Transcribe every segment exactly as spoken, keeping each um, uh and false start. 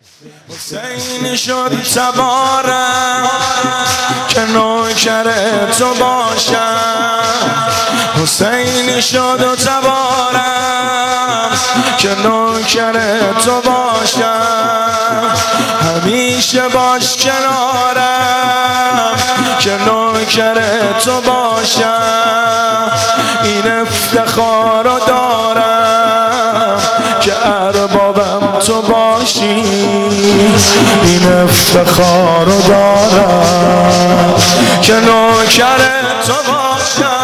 حسین شد تبارم که نوکر تو باشم. حسین شد تبارم که نوکر تو باشم. همیشه باش کنارم که نوکر تو باشم. این افتخار رو دارم که اربابم تو باشی. این افتخار رو دارم که نوکر تو باشم.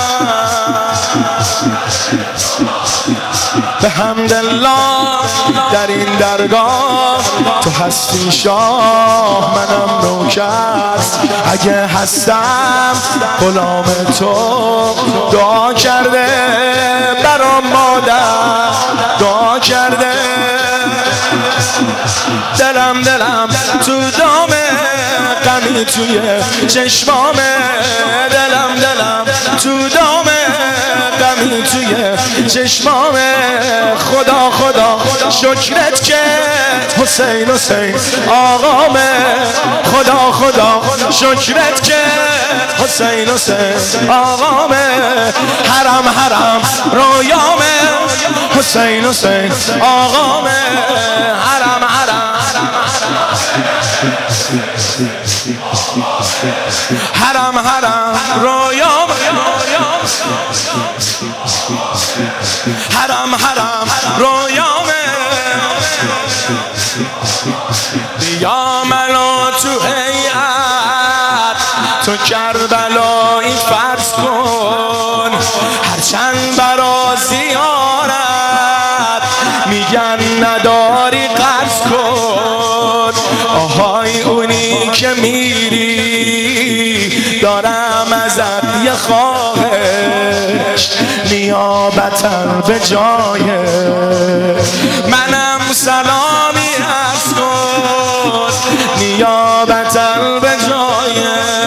به حمدالله در این درگاه تو هستی شاه، منم نوکر. اگه هستم غلام تو، دعا کرده برام مادر، دعا کرده. دلم دلم تو دامه، غمی توی چشمامه. دلم دلم تو دامه، غمی توی چشمامه. خدا خدا شکرت که حسین حسین آقامه. خدا خدا شکرت که حسین حسین آقامه. حرم حرم رویامه، حسین حسین آقامه. حرم حرم حرم حرم رویام، حرم حرم رویامه. بیا منو تو هیئت تو کربلایی فرض کن. هرچند برا زیارت میگن نداری قرض کن. آهای اونی که میری دارم ازت یه خواهش، نیابتاً به جای منم سلامی عرض کن. نیابتاً به جای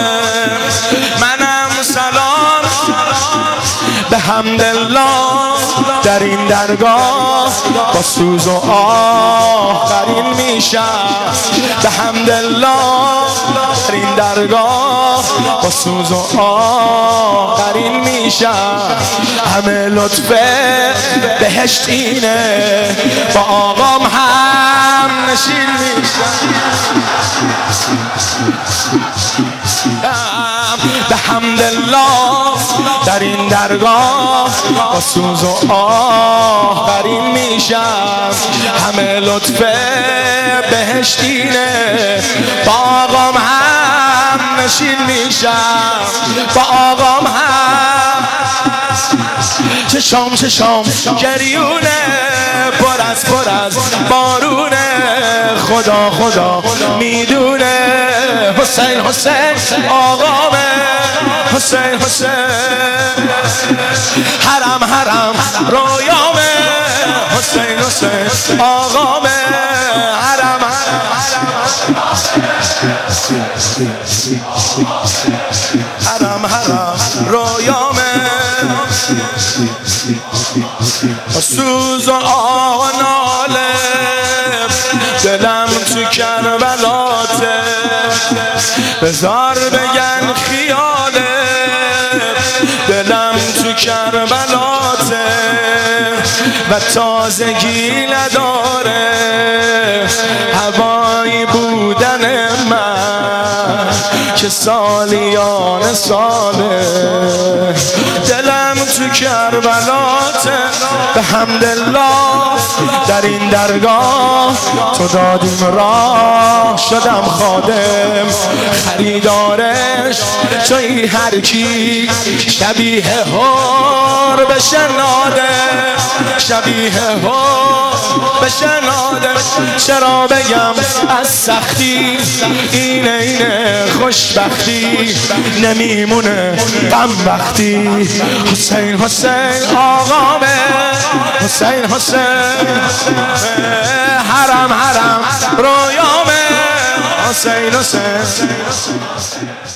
منم سلام. به حمدالله در این درگاه با سوز و آه قرین میشم. به حمدالله در این درگاه با سوز و آه قرین میشم. همه لطف بهشت اینه، با آقام هم نشین میشم. به حمدالله در این درگاه با سوز و آه قرین میشم. همه لطف بهشتینه، با آقام هم نشین میشم. با آقام هم چشام چشام گریونه، پر از پر از بارونه. خدا خدا میدونه حسین حسین آقامه. حسین حسین حرم حرم رویامه. حسین حسین آقامه. حرم حرم حرم رویامه. سوز و آه و ناله، دلم تو کربلاته. بذار بگن خیاله، دلم تو کربلاته. و تازگی نداره هوایی بودن من که سالیان ساله. دلم تو کربلاته. به حمدالله در این درگاه تو دادیم راه، شدم خادم خریدارش. توی هر کی شبیه هور بشناده، شبیه هور بشناده. چرا بگم از سختی، اینه اینه خوشبختی. نمیمونه غم وقتی حسین حسین آقامه. حسین حسین حرم حرم رویامه. حسین حسین